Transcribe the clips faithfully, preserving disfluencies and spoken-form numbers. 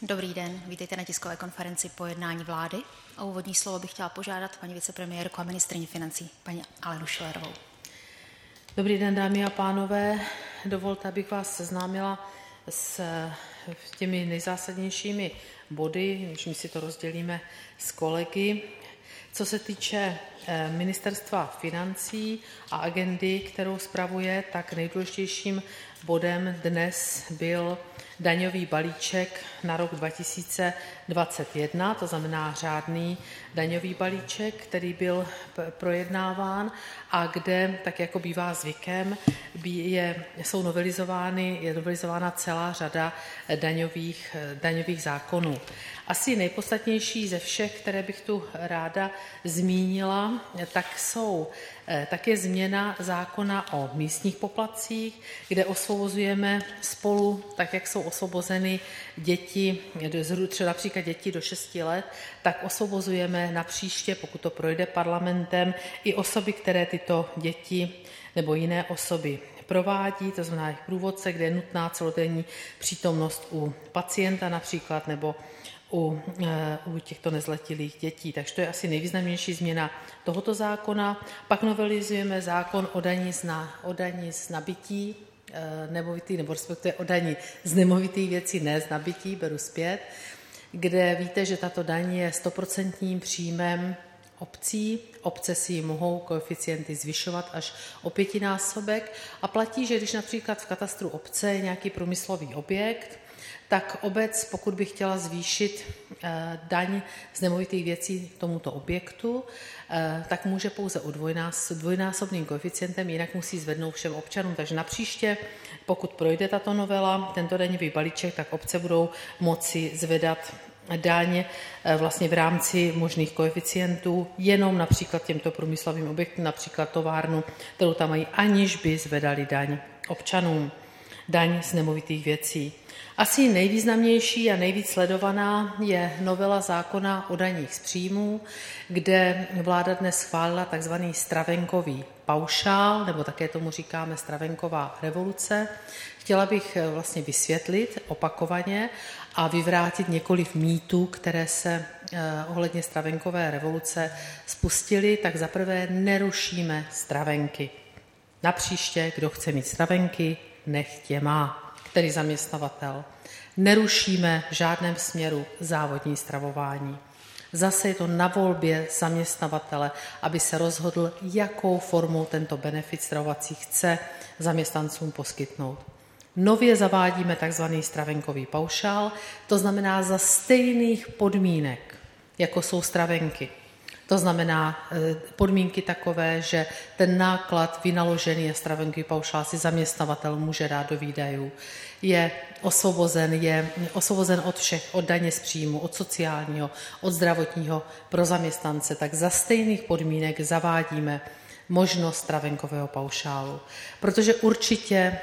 Dobrý den, vítejte na tiskové konferenci po jednání vlády. O úvodní slovo bych chtěla požádat paní vicepremiérku a ministryni financí, paní Alenu Schillerovou. Dobrý den, dámy a pánové. Dovolte, abych vás seznámila s těmi nejzásadnějšími body, my si to rozdělíme s kolegy. Co se týče Ministerstva financí a agendy, kterou spravuje, tak nejdůležitějším bodem dnes byl daňový balíček na rok dva tisíce dvacet jedna, to znamená řádný daňový balíček, který byl projednáván a kde, tak jako bývá zvykem, je, jsou novelizovány, je novelizována celá řada daňových, daňových zákonů. Asi nejpodstatnější ze všech, které bych tu ráda zmínila, tak, jsou, tak je změna zákona o místních poplatcích, kde osvobozujeme spolu, tak jak jsou osvobozeny děti, třeba například děti do šesti let, tak osvobozujeme na příště, pokud to projde parlamentem, i osoby, které tyto děti nebo jiné osoby provádí, to znamená jejich průvodce, kde je nutná celodenní přítomnost u pacienta například nebo u, u těchto nezletilých dětí. Takže to je asi nejvýznamnější změna tohoto zákona. Pak novelizujeme zákon o daní z, na, o daní z nabití nemovitých, nebo respektive o daní z nemovitých věcí, ne z nabití, beru zpět, kde víte, že tato daň je stoprocentním příjmem obcí. Obce si mohou koeficienty zvyšovat až o pětinásobek a platí, že když například v katastru obce je nějaký průmyslový objekt, tak obec, pokud by chtěla zvýšit daň z nemovitých věcí tomuto objektu, tak může pouze o dvojnásobným koeficientem, jinak musí zvednout všem občanům. Takže napříště, pokud projde tato novela, tento daňový balíček, tak obce budou moci zvedat daň vlastně v rámci možných koeficientů jenom například těmto průmyslovým objektům, například továrnu, kterou tam mají, aniž by zvedali daň občanům, daň z nemovitých věcí. Asi nejvýznamnější a nejvíc sledovaná je novela zákona o daních z příjmů, kde vláda dnes schválila tzv. Stravenkový paušál, nebo také tomu říkáme stravenková revoluce. Chtěla bych vlastně vysvětlit opakovaně a vyvrátit několik mýtů, které se eh, ohledně stravenkové revoluce spustily. Tak zaprvé nerušíme stravenky. Napříště, kdo chce mít stravenky, nechť je má, který zaměstnavatel. Nerušíme v žádném směru závodní stravování. Zase je to na volbě zaměstnavatele, aby se rozhodl, jakou formou tento benefit stravovací chce zaměstnancům poskytnout. Nově zavádíme tzv. Stravenkový paušál, to znamená za stejných podmínek, jako jsou stravenky. To znamená podmínky takové, že ten náklad vynaložený a stravenkový paušál si zaměstnavatel může dát do výdajů, je osvobozen, je osvobozen od všech, od daně z příjmu, od sociálního, od zdravotního pro zaměstnance, tak za stejných podmínek zavádíme možnost stravenkového paušálu. Protože určitě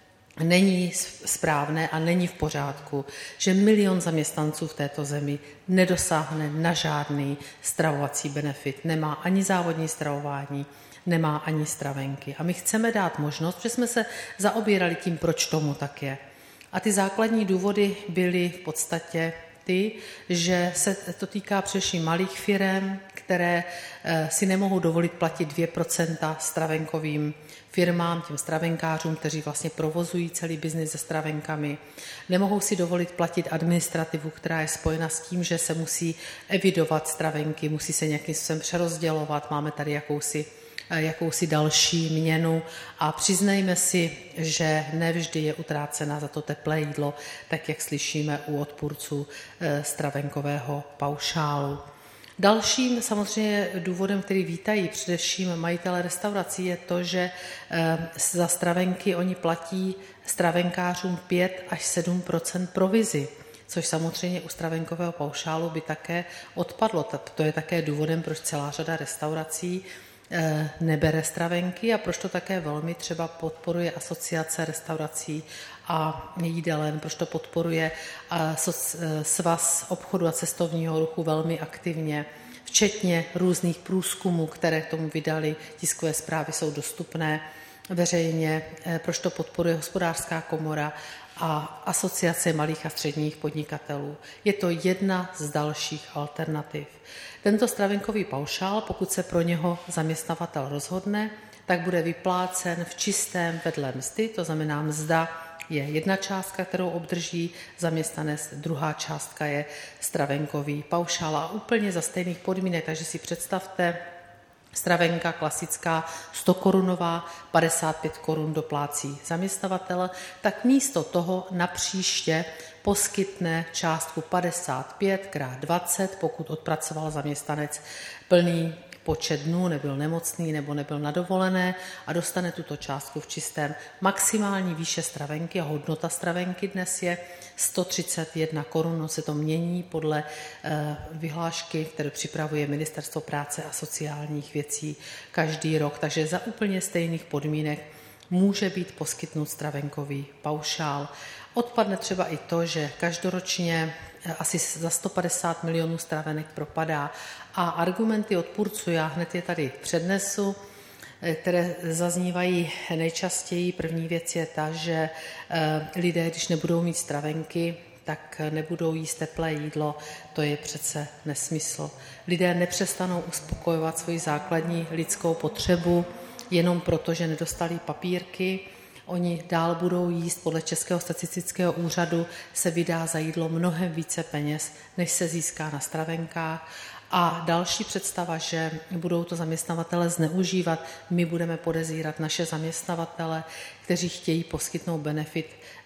není správné a není v pořádku, že milion zaměstnanců v této zemi nedosáhne na žádný stravovací benefit. Nemá ani závodní stravování, nemá ani stravenky. A my chceme dát možnost, protože jsme se zaobírali tím, proč tomu tak je. A ty základní důvody byly v podstatě ty, že se to týká především malých firem, které si nemohou dovolit platit dvě procenta stravenkovým firmám, těm stravenkářům, kteří vlastně provozují celý biznis se stravenkami. Nemohou si dovolit platit administrativu, která je spojena s tím, že se musí evidovat stravenky, musí se nějakým způsobem přerozdělovat. Máme tady jakousi, jakousi další měnu a přiznejme si, že nevždy je utrácena za to teplé jídlo, tak jak slyšíme u odpůrců stravenkového paušálu. Dalším samozřejmě důvodem, který vítají především majitele restaurací, je to, že za stravenky oni platí stravenkářům pět až sedm procent provizi, což samozřejmě u stravenkového paušálu by také odpadlo. To je také důvodem, proč celá řada restaurací nebere stravenky a proč to také velmi třeba podporuje asociace restaurací a jídelen, proč to podporuje Svaz obchodu a cestovního ruchu velmi aktivně, včetně různých průzkumů, které k tomu vydali, tiskové zprávy jsou dostupné veřejně, proč to podporuje Hospodářská komora a Asociace malých a středních podnikatelů. Je to jedna z dalších alternativ. Tento stravenkový paušál, pokud se pro něho zaměstnavatel rozhodne, tak bude vyplácen v čistém vedle mzdy, to znamená mzda je jedna částka, kterou obdrží zaměstnanec, druhá částka je stravenkový paušál a úplně za stejných podmínek, takže si představte, stravenka klasická sto korunová, padesát pět korun doplácí zaměstnavatel, tak místo toho napříště poskytne částku padesát pět krát dvacet, pokud odpracoval zaměstnanec plný počet dnů, nebyl nemocný nebo nebyl na dovolené a dostane tuto částku v čistém. Maximální výše stravenky a hodnota stravenky dnes je sto třicet jedna korun, se to mění podle eh, vyhlášky, kterou připravuje Ministerstvo práce a sociálních věcí každý rok, takže za úplně stejných podmínek může být poskytnut stravenkový paušál. Odpadne třeba i to, že každoročně asi za sto padesát milionů stravenek propadá a argumenty odpůrců, já hned je tady přednesu, které zaznívají nejčastěji. První věc je ta, že lidé, když nebudou mít stravenky, tak nebudou jíst teplé jídlo, to je přece nesmysl. Lidé nepřestanou uspokojovat svoji základní lidskou potřebu jenom proto, že nedostali papírky. Oni dál budou jíst, podle Českého statistického úřadu se vydá za jídlo mnohem více peněz, než se získá na stravenkách. A další představa, že budou to zaměstnavatele zneužívat, my budeme podezírat naše zaměstnavatele, kteří chtějí poskytnout benefit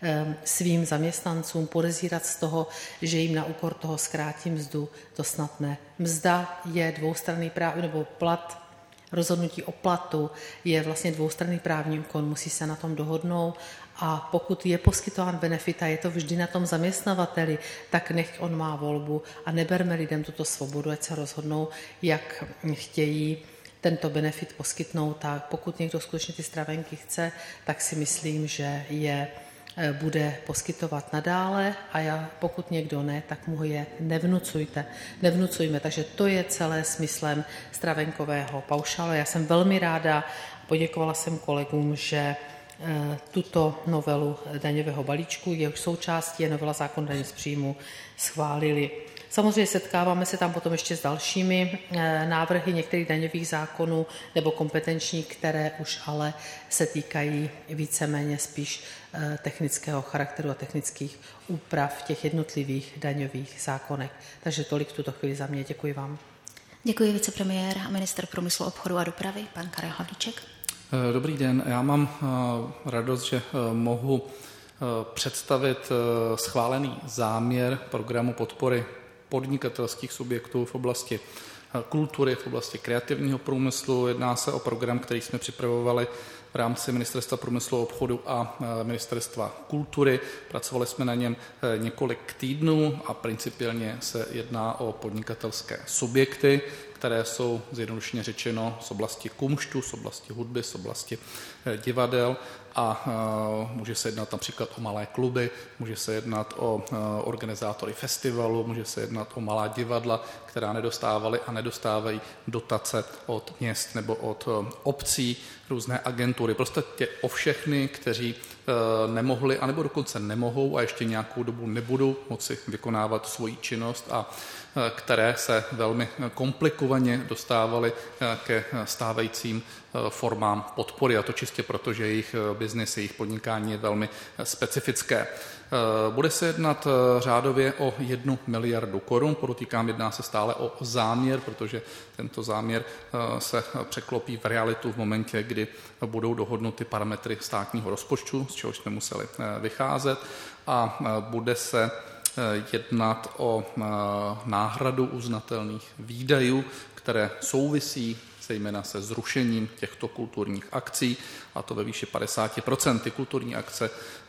svým zaměstnancům, podezírat z toho, že jim na úkor toho zkrátí mzdu, to snad ne. Mzda je dvoustranný práv, nebo plat, rozhodnutí o platu je vlastně dvoustranný právní úkon, musí se na tom dohodnout a pokud je poskytován benefit a je to vždy na tom zaměstnavateli, tak nech on má volbu a neberme lidem tuto svobodu, ať se rozhodnou, jak chtějí tento benefit poskytnout a pokud někdo skutečně ty stravenky chce, tak si myslím, že je bude poskytovat nadále a já, pokud někdo ne, tak mu je nevnucujte, nevnucujme. Takže to je celé smyslem stravenkového paušálu. Já jsem velmi ráda, poděkovala jsem kolegům, že tuto novelu daňového balíčku, jehož součástí je novela zákona daně z příjmu, schválili. Samozřejmě setkáváme se tam potom ještě s dalšími návrhy některých daňových zákonů nebo kompetenčních, které už ale se týkají víceméně spíš technického charakteru a technických úprav v těch jednotlivých daňových zákonech. Takže tolik v tuto chvíli za mě. Děkuji vám. Děkuji vicepremiér a ministr průmyslu, obchodu a dopravy, pan Karel Havlíček. Dobrý den, já mám radost, že mohu představit schválený záměr programu podpory podnikatelských subjektů v oblasti kultury, v oblasti kreativního průmyslu. Jedná se o program, který jsme připravovali v rámci Ministerstva průmyslu, obchodu a Ministerstva kultury. Pracovali jsme na něm několik týdnů a principiálně se jedná o podnikatelské subjekty, které jsou zjednodušeně řečeno z oblasti kumštu, z oblasti hudby, z oblasti divadel a může se jednat například o malé kluby, může se jednat o organizátory festivalu, může se jednat o malá divadla, která nedostávaly a nedostávají dotace od měst nebo od obcí, různé agentury. Prostě o všechny, kteří nemohli, anebo dokonce nemohou a ještě nějakou dobu nebudou moci vykonávat svoji činnost a které se velmi komplikovaně dostávaly ke stávajícím formám podpory, a to čistě proto, že jejich biznis, jejich podnikání je velmi specifické. Bude se jednat řádově o jednu miliardu korun, podotýkám, jedná se stále o záměr, protože tento záměr se překlopí v realitu v momentě, kdy budou dohodnuty parametry státního rozpočtu, z čehož jsme museli vycházet, a bude se jednat o náhradu uznatelných výdajů, které souvisí zejména se zrušením těchto kulturních akcí, a to ve výši padesát procent. Ty kulturní akce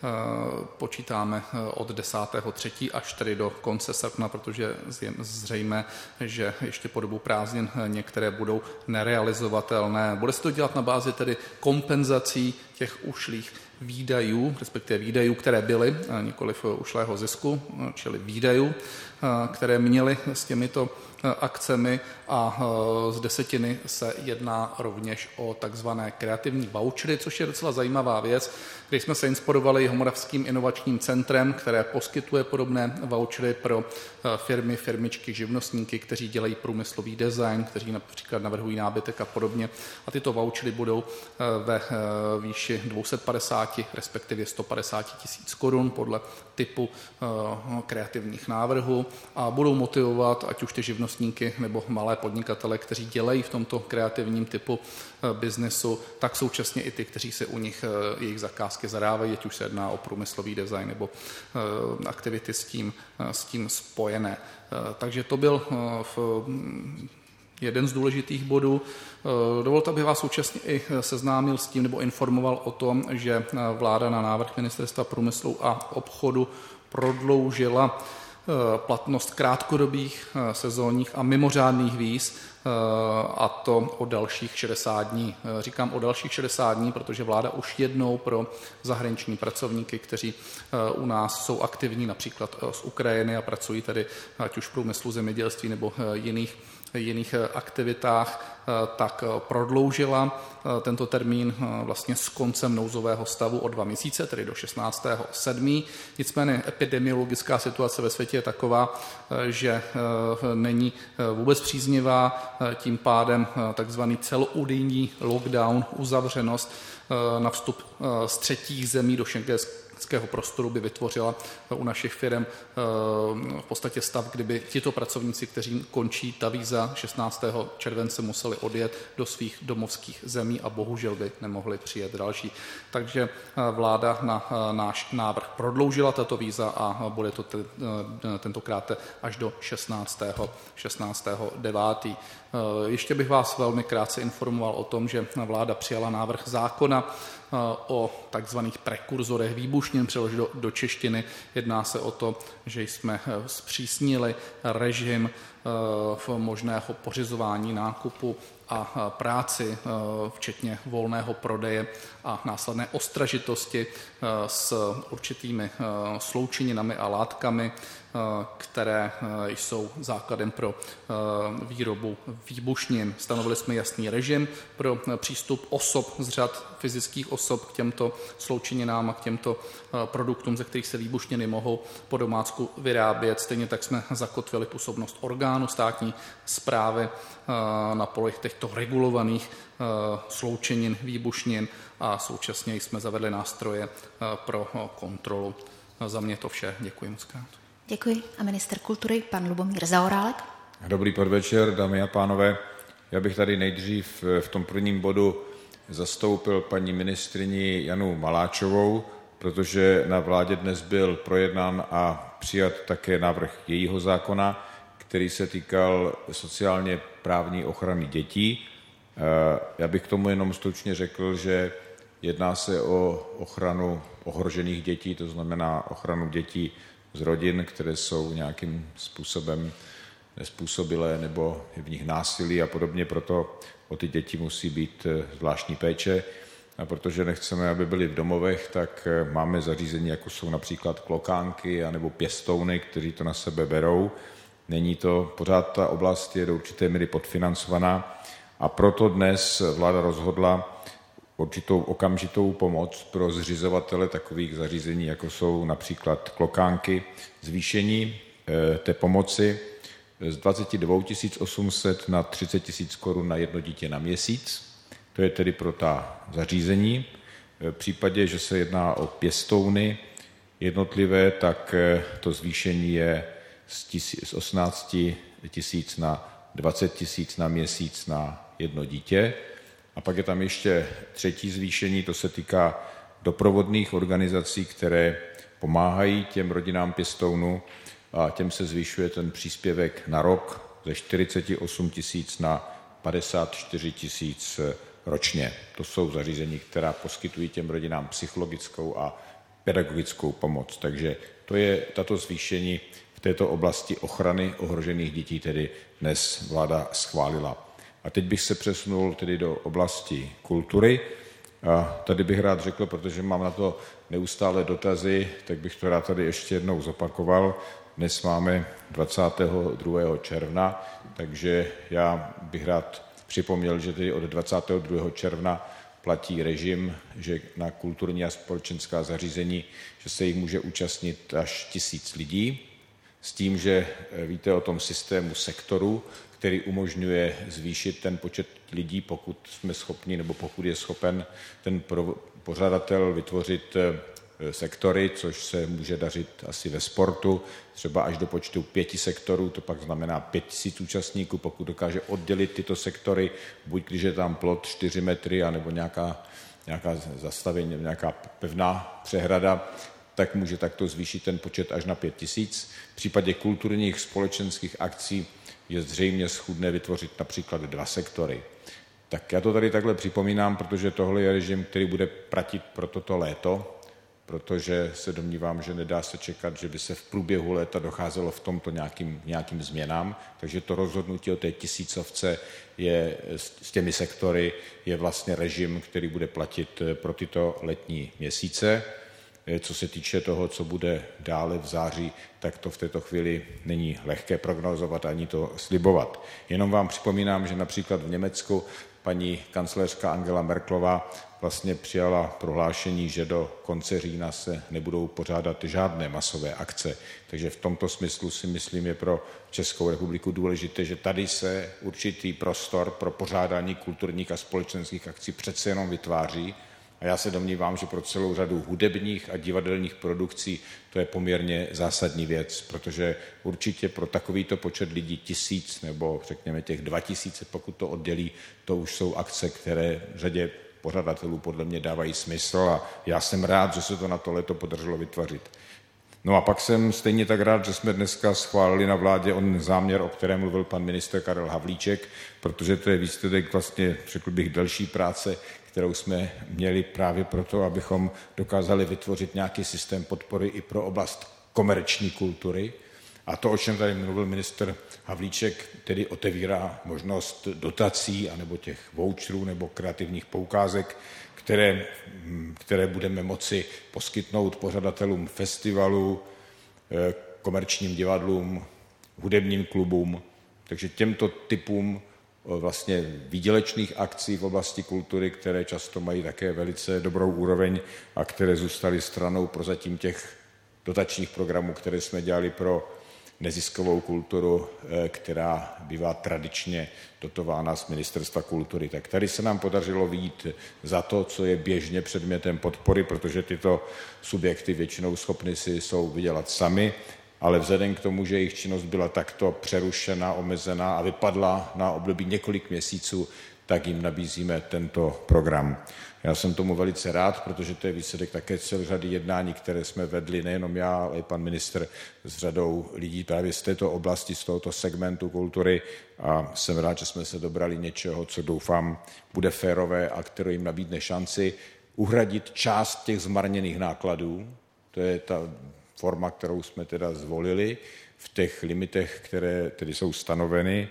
počítáme od desátého třetího až tedy do konce srpna, protože je zřejmé, že ještě po dobu prázdnin některé budou nerealizovatelné. Bude se to dělat na bázi tedy kompenzací těch ušlých výdajů, respektive výdajů, které byly, nikoliv ušlého zisku, čili výdajů, které měly s těmito akcemi, a z desetiny se jedná rovněž o takzvané kreativní vouchery, což je docela zajímavá věc, kde jsme se inspirovali Moravským inovačním centrem, které poskytuje podobné vouchery pro firmy, firmičky, živnostníky, kteří dělají průmyslový design, kteří například navrhují nábytek a podobně. A tyto vouchery budou ve výši dvě stě padesát, respektive sto padesát tisíc korun podle typu kreativních návrhů a budou motivovat ať už ty živnostníky nebo malé podnikatele, kteří dělají v tomto kreativním typu biznesu, tak současně i ty, kteří se u nich jejich zakázky zadávají, ať už se jedná o průmyslový design nebo aktivity s tím, s tím spojené. Takže to byl v jeden z důležitých bodů. Dovolte, abych vás současně i seznámil s tím nebo informoval o tom, že vláda na návrh Ministerstva průmyslu a obchodu prodloužila platnost krátkodobých, sezónních a mimořádných víz, a to o dalších šedesát dní. Říkám o dalších šedesát dní, protože vláda už jednou pro zahraniční pracovníky, kteří u nás jsou aktivní například z Ukrajiny a pracují tady ať už v průmyslu, zemědělství nebo jiných jiných aktivitách, tak prodloužila tento termín vlastně s koncem nouzového stavu o dva měsíce, tedy do šestnáctého sedmého Nicméně epidemiologická situace ve světě je taková, že není vůbec příznivá, tím pádem takzvaný celounijní lockdown, uzavřenost na vstup z třetích zemí do schengenského prostoru by vytvořila u našich firm v podstatě stav, kdyby tito pracovníci, kteří končí ta víza šestnáctého července, museli odjet do svých domovských zemí a bohužel by nemohli přijet další. Takže vláda na náš návrh prodloužila tato víza a bude to t- tentokrát až do šestnáctého devátého Ještě bych vás velmi krátce informoval o tom, že vláda přijala návrh zákona o takzvaných prekurzorech výbušnin, přeložit do, do češtiny. Jedná se o to, že jsme zpřísnili režim možného pořizování nákupu a práci, včetně volného prodeje a následné ostražitosti s určitými sloučeninami a látkami, které jsou základem pro výrobu výbušnin. Stanovili jsme jasný režim pro přístup osob z řad fyzických osob k těmto sloučeninám a k těmto produktům, ze kterých se výbušniny mohou po domácku vyrábět. Stejně tak jsme zakotvili působnost orgánů státní správy na poli těchto regulovaných sloučenin výbušnin a současně jsme zavedli nástroje pro kontrolu. Za mě to vše. Děkuji moc krát. Děkuji. A ministr kultury, pan Lubomír Zaorálek. Dobrý podvečer, dámy a pánové. Já bych tady nejdřív v tom prvním bodu zastoupil paní ministryni Janu Maláčovou, protože na vládě dnes byl projednán a přijat také návrh jejího zákona, který se týkal sociálně právní ochrany dětí. Já bych k tomu jenom stručně řekl, že jedná se o ochranu ohrožených dětí, to znamená ochranu dětí z rodin, které jsou nějakým způsobem nezpůsobilé nebo je v nich násilí a podobně, proto o ty děti musí být zvláštní péče. A protože nechceme, aby byly v domovech, tak máme zařízení, jako jsou například klokánky anebo pěstouny, kteří to na sebe berou. Není to, pořád ta oblast je do určité míry podfinancovaná a proto dnes vláda rozhodla určitou okamžitou pomoc pro zřizovatele takových zařízení, jako jsou například klokánky, zvýšení e, té pomoci z dvacet dva tisíc osm set na třicet tisíc korun na jedno dítě na měsíc. To je tedy pro ta zařízení. V případě, že se jedná o pěstouny jednotlivé, tak to zvýšení je z osmnáct tisíc na dvacet tisíc na měsíc na jedno dítě. A pak je tam ještě třetí zvýšení, to se týká doprovodných organizací, které pomáhají těm rodinám pěstounů a těm se zvyšuje ten příspěvek na rok ze čtyřicet osm tisíc na padesát čtyři tisíc ročně. To jsou zařízení, která poskytují těm rodinám psychologickou a pedagogickou pomoc. Takže to je tato zvýšení v této oblasti ochrany ohrožených dětí tedy dnes vláda schválila. A teď bych se přesunul tedy do oblasti kultury. A tady bych rád řekl, protože mám na to neustále dotazy, tak bych to rád tady ještě jednou zopakoval. Dnes máme dvacátého druhého června, takže já bych rád připomněl, že tedy od dvacátého druhého června platí režim, že na kulturní a společenská zařízení, že se jich může účastnit až tisíc lidí, s tím, že víte o tom systému sektoru, který umožňuje zvýšit ten počet lidí, pokud jsme schopni, nebo pokud je schopen ten pořadatel vytvořit sektory, což se může dařit asi ve sportu, třeba až do počtu pěti sektorů, to pak znamená pět tisíc účastníků, pokud dokáže oddělit tyto sektory, buď když je tam plot čtyři metry, anebo nějaká, nějaká zastavení, nějaká pevná přehrada, tak může takto zvýšit ten počet až na pět tisíc. V případě kulturních společenských akcí je zřejmě schůdné vytvořit například dva sektory. Tak já to tady takhle připomínám, protože tohle je režim, který bude platit pro toto léto, protože se domnívám, že nedá se čekat, že by se v průběhu léta docházelo v tomto nějakým, nějakým změnám, takže to rozhodnutí o té tisícovce je, s těmi sektory je vlastně režim, který bude platit pro tyto letní měsíce. Co se týče toho, co bude dále v září, tak to v této chvíli není lehké prognozovat ani to slibovat. Jenom vám připomínám, že například v Německu paní kancléřka Angela Merkelová vlastně přijala prohlášení, že do konce října se nebudou pořádat žádné masové akce. Takže v tomto smyslu si myslím, je pro Českou republiku důležité, že tady se určitý prostor pro pořádání kulturních a společenských akcí přece jenom vytváří. A já se domnívám, že pro celou řadu hudebních a divadelních produkcí to je poměrně zásadní věc, protože určitě pro takovýto počet lidí tisíc nebo řekněme těch dva tisíce, pokud to oddělí, to už jsou akce, které řadě pořadatelů podle mě dávají smysl a já jsem rád, že se to na to leto podařilo vytvořit. No a pak jsem stejně tak rád, že jsme dneska schválili na vládě on záměr, o kterém mluvil pan ministr Karel Havlíček, protože to je výsledek vlastně, řekl bych, další práce, kterou jsme měli právě proto, abychom dokázali vytvořit nějaký systém podpory i pro oblast komerční kultury. A to, o čem tady mluvil ministr Havlíček, tedy otevírá možnost dotací anebo těch voucherů nebo kreativních poukázek, které, které budeme moci poskytnout pořadatelům festivalů, komerčním divadlům, hudebním klubům. Takže těmto typům vlastně výdělečných akcí v oblasti kultury, které často mají také velice dobrou úroveň a které zůstaly stranou prozatím těch dotačních programů, které jsme dělali pro neziskovou kulturu, která bývá tradičně dotována z Ministerstva kultury. Tak tady se nám podařilo vyjít za to, co je běžně předmětem podpory, protože tyto subjekty většinou schopny si jsou vydělat sami, ale vzhledem k tomu, že jejich činnost byla takto přerušena, omezená a vypadla na období několik měsíců, tak jim nabízíme tento program. Já jsem tomu velice rád, protože to je výsledek také celé řady jednání, které jsme vedli, nejenom já, ale i pan ministr s řadou lidí právě z této oblasti, z tohoto segmentu kultury a jsem rád, že jsme se dobrali něčeho, co doufám bude férové a které jim nabídne šanci uhradit část těch zmarněných nákladů. To je ta forma, kterou jsme teda zvolili v těch limitech, které tedy jsou stanoveny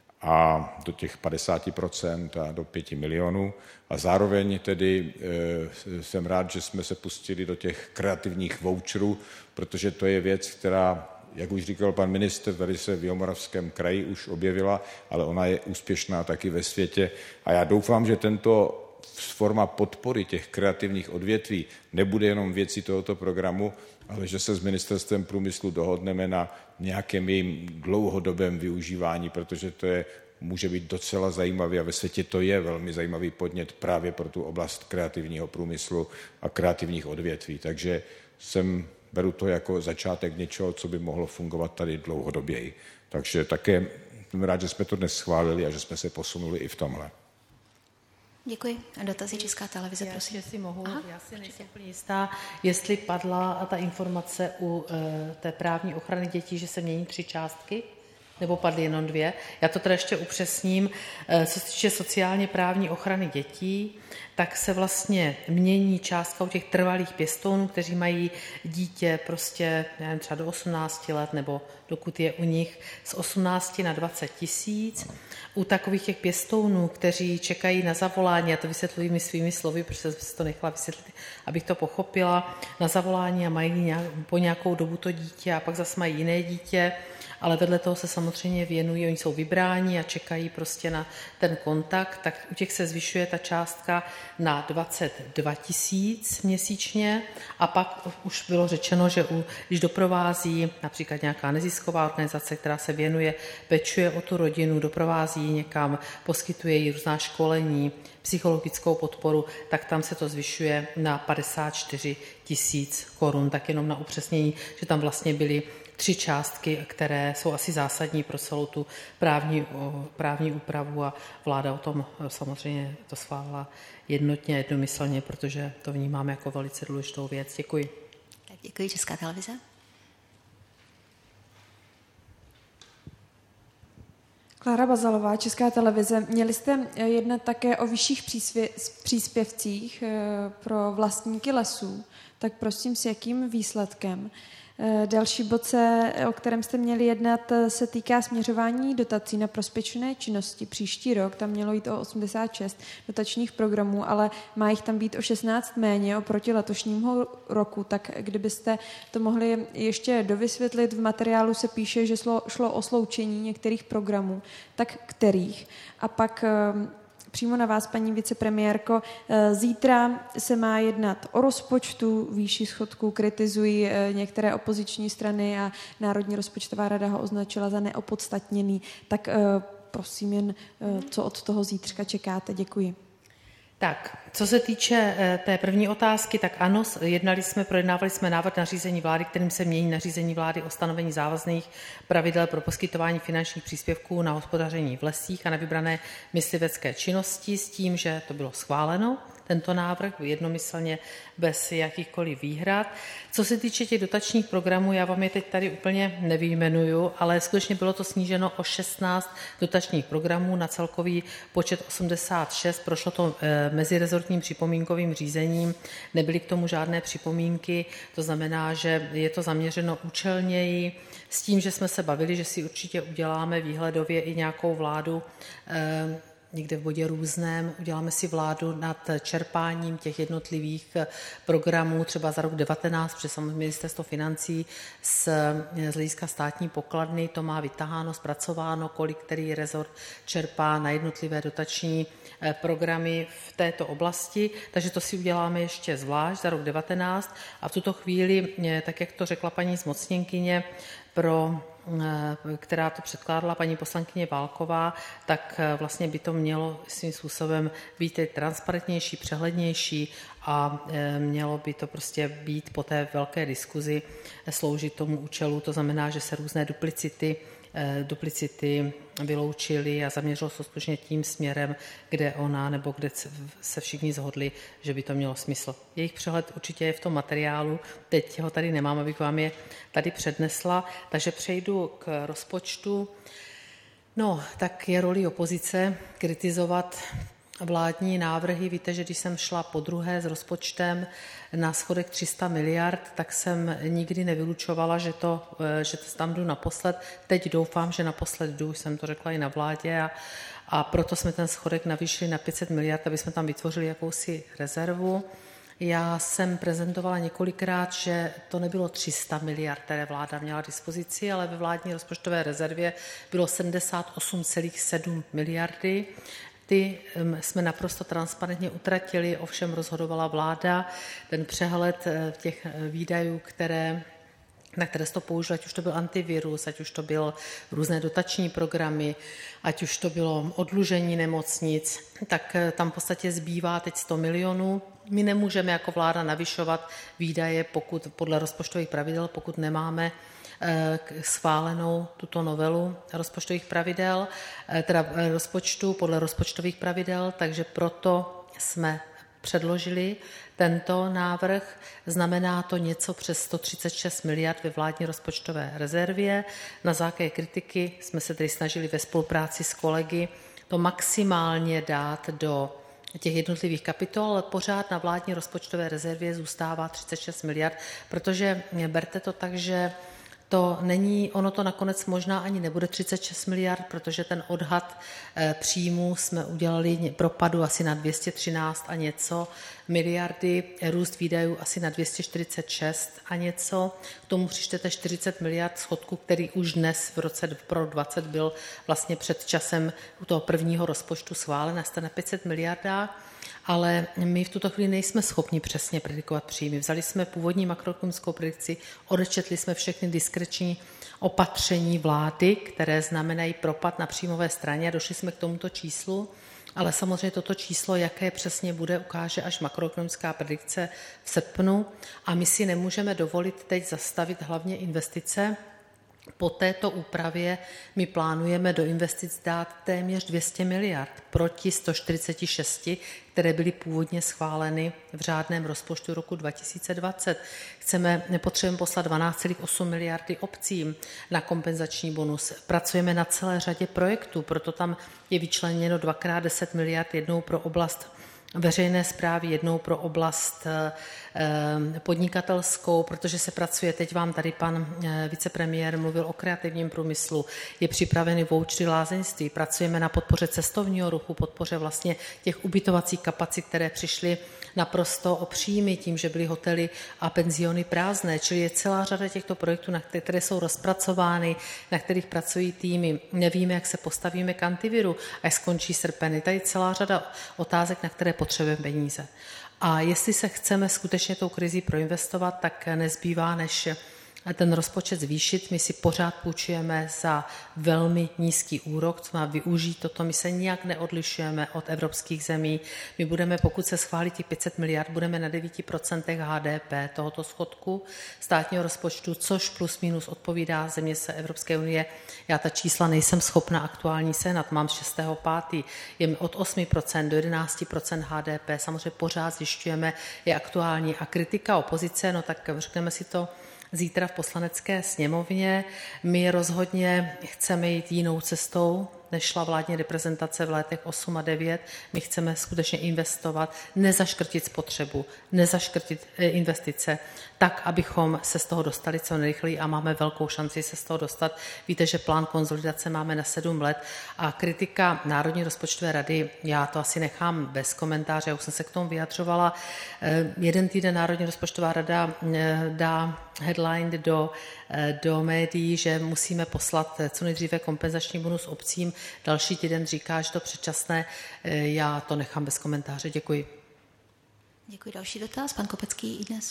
a do těch padesát procent a do pěti milionů. A zároveň tedy e, jsem rád, že jsme se pustili do těch kreativních voucherů, protože to je věc, která, jak už říkal pan ministr, tady se v Jihomoravském kraji už objevila, ale ona je úspěšná taky ve světě. A já doufám, že tento forma podpory těch kreativních odvětví nebude jenom věcí tohoto programu, ale že se s Ministerstvem průmyslu dohodneme na nějakém jejím dlouhodobém využívání, protože to je, může být docela zajímavý a ve světě to je velmi zajímavý podnět právě pro tu oblast kreativního průmyslu a kreativních odvětví. Takže jsem, beru to jako začátek něčeho, co by mohlo fungovat tady dlouhodoběji. Takže také jsem rád, že jsme to dnes schválili a že jsme se posunuli i v tomhle. Děkuji. Dotazy Česká televize, já prosím. Si mohu, Aha, já si nejsem úplně jistá, jestli padla ta informace u e, té právní ochrany dětí, že se mění tři částky. nebo padly jenom dvě. Já to teda ještě upřesním. Co se týče sociálně právní ochrany dětí, tak se vlastně mění částka u těch trvalých pěstounů, kteří mají dítě prostě nevím, třeba do osmnácti let, nebo dokud je u nich z osmnácti na dvacet tisíc. U takových těch pěstounů, kteří čekají na zavolání, já to vysvětluji mi svými slovy, protože jsem si to nechala vysvětlit, abych to pochopila, na zavolání a mají nějak, po nějakou dobu to dítě a pak zase mají jiné dítě, ale vedle toho se samozřejmě věnují, oni jsou vybráni a čekají prostě na ten kontakt, tak u těch se zvyšuje ta částka na dvacet dva tisíc měsíčně a pak už bylo řečeno, že u, když doprovází například nějaká nezisková organizace, která se věnuje, pečuje o tu rodinu, doprovází ji někam, poskytuje jí různá školení, psychologickou podporu, tak tam se to zvyšuje na padesát čtyři tisíc korun. Tak jenom na upřesnění, že tam vlastně byly tři částky, které jsou asi zásadní pro celou tu právní, právní úpravu a vláda o tom samozřejmě to schválila jednotně a jednomyslně, protože to vnímáme jako velice důležitou věc. Děkuji. Tak děkuji. Česká televize. Klára Bazalová, Česká televize. Měli jste jednat také o vyšších příspěv, příspěvcích pro vlastníky lesů, tak prosím, s jakým výsledkem? Další bod, se, o kterém jste měli jednat, se týká směřování dotací na prospěšné činnosti. Příští rok tam mělo jít o osmdesát šest dotačních programů, ale má jich tam být o šestnáct méně oproti letošnímu roku. Tak kdybyste to mohli ještě dovysvětlit, v materiálu se píše, že šlo, šlo o sloučení některých programů. Tak kterých? A pak přímo na vás, paní vicepremiérko. Zítra se má jednat o rozpočtu, výši schodku kritizují některé opoziční strany a Národní rozpočtová rada ho označila za neopodstatněný. Tak prosím jen, co od toho zítřka čekáte. Děkuji. Tak, co se týče té první otázky, tak ano, jednali jsme, projednávali jsme návrh nařízení vlády, kterým se mění nařízení vlády o stanovení závazných pravidel pro poskytování finančních příspěvků na hospodaření v lesích a na vybrané myslivecké činnosti s tím, že to bylo schváleno, tento návrh jednomyslně bez jakýchkoliv výhrad. Co se týče těch dotačních programů, já vám je teď tady úplně nevyjmenuju, ale skutečně bylo to sníženo o šestnáct dotačních programů na celkový počet osmdesát šest. Prošlo to mezirezortním připomínkovým řízením, nebyly k tomu žádné připomínky, to znamená, že je to zaměřeno účelněji s tím, že jsme se bavili, že si určitě uděláme výhledově i nějakou vládu někde v bodě různém, uděláme si vládu nad čerpáním těch jednotlivých programů, třeba za rok devatenáct, protože samozřejmě ministerstvo financí z, z hlediska státní pokladny to má vytaháno, zpracováno, kolik který rezort čerpá na jednotlivé dotační programy v této oblasti, takže to si uděláme ještě zvlášť za rok devatenáct a v tuto chvíli, tak jak to řekla paní zmocněnkyně, pro která to předkládala paní poslankyně Válková, tak vlastně by to mělo svým způsobem být transparentnější, přehlednější a mělo by to prostě být po té velké diskuzi sloužit tomu účelu. To znamená, že se různé duplicity duplicity vyloučili a zaměřilo se skutečně tím směrem, kde ona nebo kde se všichni shodli, že by to mělo smysl. Jejich přehled určitě je v tom materiálu, teď ho tady nemám, abych vám je tady přednesla, takže přejdu k rozpočtu. No, tak je roli opozice kritizovat vládní návrhy. Víte, že když jsem šla podruhé s rozpočtem na schodek tři sta miliard, tak jsem nikdy nevylučovala, že, to, že to tam jdu naposled. Teď doufám, že naposled jdu, už jsem to řekla i na vládě a, a proto jsme ten schodek navýšili na pět set miliard, aby jsme tam vytvořili jakousi rezervu. Já jsem prezentovala několikrát, že to nebylo tři sta miliard, které vláda měla k dispozici, ale ve vládní rozpočtové rezervě bylo sedmdesát osm celá sedm miliardy. Ty jsme naprosto transparentně utratili, ovšem rozhodovala vláda. Ten přehled těch výdajů, které, na které se to použilo, ať už to byl antivirus, ať už to byl různé dotační programy, ať už to bylo odlužení nemocnic, tak tam v podstatě zbývá teď sto milionů. My nemůžeme jako vláda navyšovat výdaje, pokud podle rozpočtových pravidel, pokud nemáme schválenou tuto novelu rozpočtových pravidel, teda rozpočtu podle rozpočtových pravidel, takže proto jsme předložili tento návrh. Znamená to něco přes sto třicet šest miliard ve vládní rozpočtové rezervě. Na základě kritiky jsme se tedy snažili ve spolupráci s kolegy to maximálně dát do těch jednotlivých kapitol, ale pořád na vládní rozpočtové rezervě zůstává třicet šest miliard, protože berte to tak, že to není, ono to nakonec možná ani nebude třicet šest miliard, protože ten odhad příjmů jsme udělali propadu asi na dvě stě třináct a něco miliardy, růst výdajů asi na dvě stě čtyřicet šest a něco. K tomu přičtete čtyřicet miliard schodku, který už dnes v roce pro dvacet byl vlastně před časem u toho prvního rozpočtu schválen, jste na pět set miliardách. Ale my v tuto chvíli nejsme schopni přesně predikovat příjmy. Vzali jsme původní makroekonomickou predikci, odečetli jsme všechny diskreční opatření vlády, které znamenají propad na příjmové straně a došli jsme k tomuto číslu. Ale samozřejmě toto číslo, jaké přesně bude, ukáže až makroekonomická predikce v srpnu. A my si nemůžeme dovolit teď zastavit hlavně investice. Po této úpravě my plánujeme do investic dát téměř dvě stě miliard proti sto čtyřicet šest, které byly původně schváleny v řádném rozpočtu roku dva tisíce dvacet. Chceme, nepotřebujeme poslat dvanáct celá osm miliardy obcím na kompenzační bonus. Pracujeme na celé řadě projektů, proto tam je vyčleněno dvakrát deset miliard, jednou pro oblast veřejné správy, jednou pro oblast podnikatelskou, protože se pracuje, teď vám tady pan vicepremiér mluvil o kreativním průmyslu, je připravený vouchery lázeňství, pracujeme na podpoře cestovního ruchu, podpoře vlastně těch ubytovacích kapacit, které přišly naprosto o příjmy tím, že byly hotely a penziony prázdné, čili je celá řada těchto projektů, na které, které jsou rozpracovány, na kterých pracují týmy. Nevíme, jak se postavíme k antiviru, až skončí srpen. Je tady celá řada otázek, na které potřebujeme peníze. A jestli se chceme skutečně tou krizi proinvestovat, tak nezbývá, než ten rozpočet zvýšit. My si pořád půjčujeme za velmi nízký úrok, co má využít toto. My se nijak neodlišujeme od evropských zemí. My budeme, pokud se schválí těch pět set miliard, budeme na devět procent H D P tohoto schodku státního rozpočtu, což plus minus odpovídá země se Evropské unie. Já ta čísla nejsem schopna aktuální sehnat, mám z šestého pátého Je od osm procent do jedenáct procent H D P. Samozřejmě pořád zjišťujeme, je aktuální. A kritika opozice, no tak řekneme si to zítra v poslanecké sněmovně. My rozhodně chceme jít jinou cestou, než šla vládní reprezentace v letech osm a devět. My chceme skutečně investovat, nezaškrtit spotřebu, nezaškrtit investice, tak, abychom se z toho dostali co nejrychleji a máme velkou šanci se z toho dostat. Víte, že plán konsolidace máme na sedm let a kritika Národní rozpočtové rady, já to asi nechám bez komentáře, já už jsem se k tomu vyjadřovala. Jeden týden Národní rozpočtová rada dá headline do, do médií, že musíme poslat co nejdříve kompenzační bonus obcím. Další týden říká, že to předčasné. Já to nechám bez komentáře. Děkuji. Děkuji. Další dotaz. Pan Kopecký, iDnes.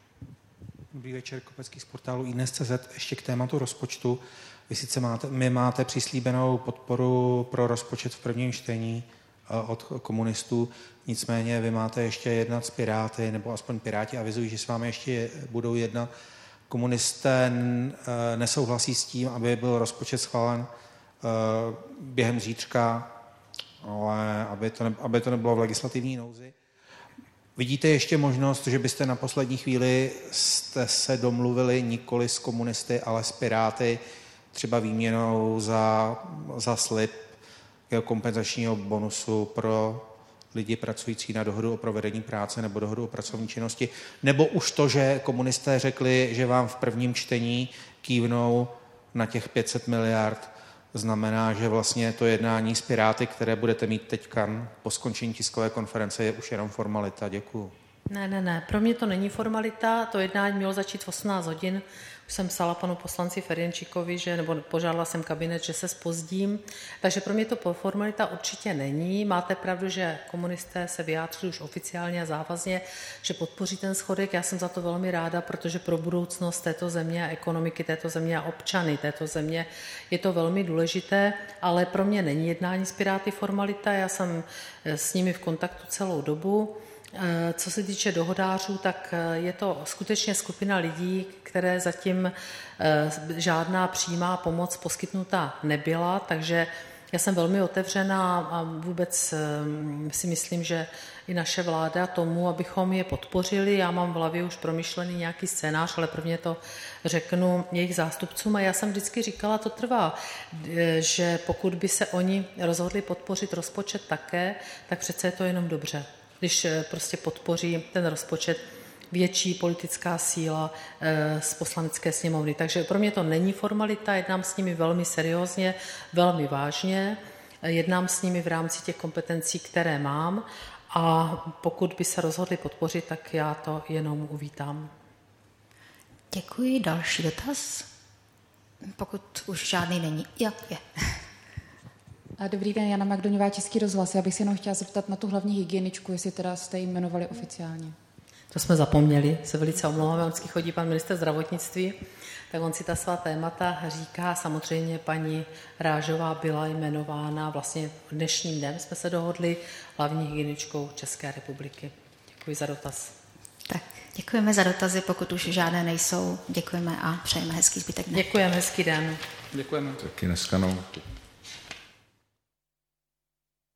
Dobrý večer, Kopecký z portálu iDnes tečka cé zet. Ještě k tématu rozpočtu. Vy sice máte, my máte přislíbenou podporu pro rozpočet v prvním čtení od komunistů, nicméně vy máte ještě jednat s Piráty, nebo aspoň Piráti avizují, že s vámi ještě budou jednat. Komunisté nesouhlasí s tím, aby byl rozpočet schválen během zítřka, ale aby to, ne, aby to nebylo v legislativní nouzi. Vidíte ještě možnost, že byste na poslední chvíli jste se domluvili nikoli s komunisty, ale s Piráty, třeba výměnou za, za slib kompenzačního bonusu pro lidi pracující na dohodu o provedení práce nebo dohodu o pracovní činnosti, nebo už to, že komunisté řekli, že vám v prvním čtení kývnou na těch pět set miliard, znamená, že vlastně to jednání s Piráty, které budete mít teďka po skončení tiskové konference, je už jenom formalita. Děkuju. Ne, ne, ne. Pro mě to není formalita. To jednání mělo začít v osmnáct hodin. Už jsem psala panu poslanci Ferjenčíkovi, že, nebo požádala jsem kabinet, že se zpozdím. Takže pro mě to formalita určitě není. Máte pravdu, že komunisté se vyjádřili už oficiálně a závazně, že podpoří ten schodek. Já jsem za to velmi ráda, protože pro budoucnost této země a ekonomiky této země a občany této země je to velmi důležité, ale pro mě není jednání s Piráty formalita. Já jsem s nimi v kontaktu celou dobu. Co se týče dohodářů, tak je to skutečně skupina lidí, které zatím žádná přímá pomoc poskytnuta nebyla, takže Já jsem velmi otevřená a vůbec si myslím, že i naše vláda tomu, abychom je podpořili. Já mám v hlavě už promyšlený nějaký scénář, ale prvně to řeknu jejich zástupcům. A já jsem vždycky říkala, to trvá, že pokud by se oni rozhodli podpořit rozpočet také, tak přece je to jenom dobře. Když prostě podpoří ten rozpočet větší politická síla z poslanecké sněmovny. Takže pro mě to není formalita, jednám s nimi velmi seriózně, velmi vážně, jednám s nimi v rámci těch kompetencí, které mám a pokud by se rozhodli podpořit, tak já to jenom uvítám. Děkuji. Další dotaz? Pokud už žádný není. Jo, je. Dobrý den, Jana Magdoňová, Český rozhlas. Já bych se jenom chtěla zeptat na tu hlavní hygieničku, jestli teda jste ji jmenovali oficiálně. To jsme zapomněli, se velice omlouváme, vždycky chodí pan ministr zdravotnictví, tak on si ta svá témata říká. Samozřejmě paní Rážová byla jmenována, vlastně dnešním dnem jsme se dohodli, hlavní hygieničkou České republiky. Děkuji za dotaz. Tak, děkujeme za dotazy, pokud už žádné nejsou, děkujeme a přejeme hezký zbytek dne. Děkujeme, hezký den. Děkujeme. Taky neskanou.